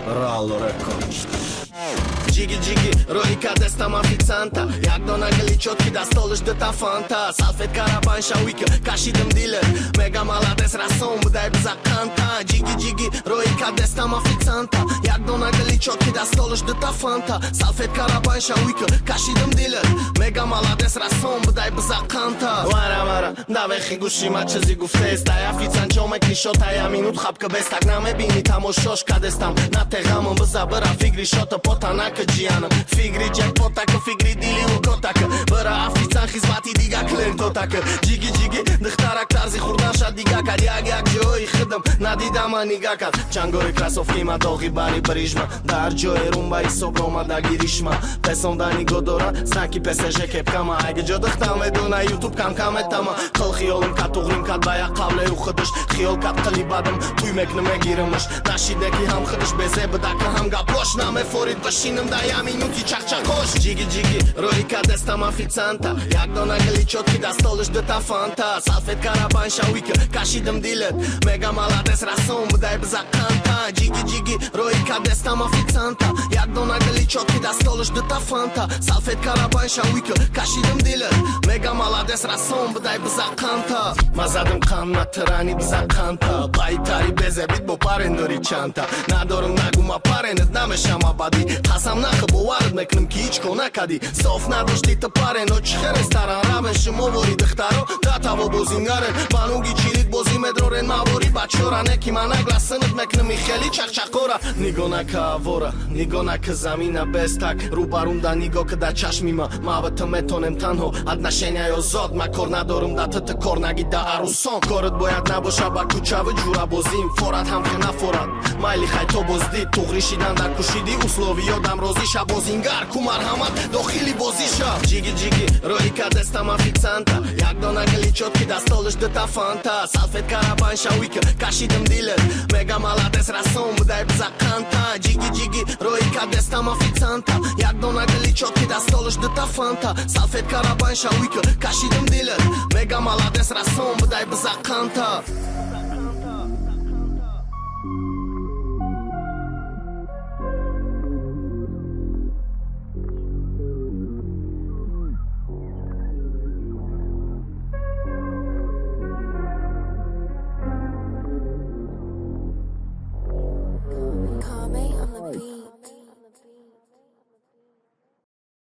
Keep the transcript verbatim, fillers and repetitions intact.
Rallo Records. Джиги, джиги, ройка дестам официанта. Як до нагли чётки да столиш дата фанта. Салфетка рабанша уйка, кашидым дилер. Мега молодец расом, дай бза канта. Джиги, джиги, ройка дестам официанта. Як до нагли чётки да столиш дата фанта. Салфетка рабанша уйка, кашидым дилер. Мега молодец расом, дай бза канта. Вара вара, давай хигуши ма чизи гуфтес. Дай официант чомек нишота я минут хапка без так намебини тамошош кадестам. На тегамон бза бра фигри шота потанака ջիանը Ֆիգրի ջակպոտակը, ֆիգրի դիլի ու կոտակը Վրա աֆրիցան խիզմատի դիգա կլեր տոտակը Ջիգի ջիգի դխտարակ տարզի խուրդան շատ դիգակա Յագ յագ ջոյի խդմ, նադի դամա նիգակա Չանգորի կրասովքի մա դողի բարի բրիժմա Դար ջոյի ռումբայի սոբրոմա դա գիրիշմա Պեսոնդանի գոդորա, սնակի պես է ժեկեպ կամա Այգը ջո դխտամ է դունա յուտուբ կամ կամ է տամա Խլ խիոլում կատ ուղրիմ կատ բայա կավլե ու խդշ Խիոլ կատ խլի բադմ, թույ մեկնմ է գիրմշ Նաշիդեկի համ խդշ բեզ է բդակը համ գա պոշ Նամ է ֆորիտ բշինմ դա я минути чак-чакош Джиги-джиги, ройка дестам официанта Як до нагли чётки да столиш дата фанта Салфетка рабанша уйка, кашидым дилер Мега молодец расом, дай бза канта Джиги-джиги, ройка дестам официанта Як до нагли чётки да столиш дата фанта Салфетка рабанша уйка, кашидым дилер Мега молодец расом, дай бза канта Мазадым канна трани бза канта Байтари безе бит бо парендори чанта Надорым нагума паренет намешам абади Хасам нахы бовард мекнем ки ич конакади Соф надошти тапаре, но чихерес таран равен Шимовори дхтаро, датаво бозингарен Мануги чирик бози медрорен мавори Бачора неки манагласынет мекнем и хели чак-чакора Нигонака авора, нигонака замина без так Рубарунда ниго када чашмима Мавата метонем танho, отношения зод Макор надорым да тата корнаги да арусон Корот боят набоша ба кучавы джура бозим Форат хамхи на форат Майли хай то бозди, тугришидан да кушиди Условия дам розиша бозингар Кумар хамат дохили бозиша Джиги джиги, ройка дестам официанта Як до нагли чётки да столиш дата фанта Салфетка рабанша уйка, кашидым дилер Мега молодец расом, дай бза канта Джиги джиги, ройка дестам официанта Як до нагли чётки да столиш дата фанта Салфетка рабанша уйка, кашидым дилер Мега молодец расом, дай бза канта